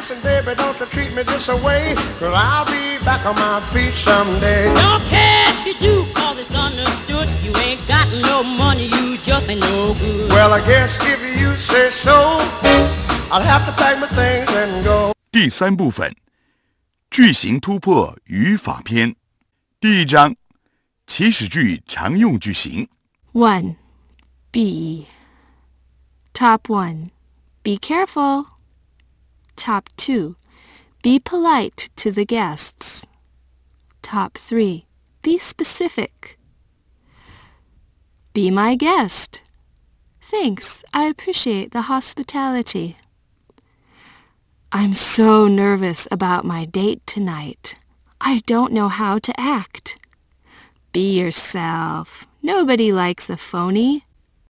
Listen, baby, don't you treat me this away, 'cause I'll be back on my feet someday. Don't care if you do, 'cause it's understood. You ain't got no money, you just ain't no good. Well, I guess if you say so, I'll have to pack my things and go. 第三部分，句型突破语法篇。第一章，祈使句常用句型。 1. B. Top 1. Be careful. Top 2. Be polite to the guests. Top 3. Be specific. Be my guest. Thanks, I appreciate the hospitality. I'm so nervous about my date tonight. I don't know how to act. Be yourself. Nobody likes a phony.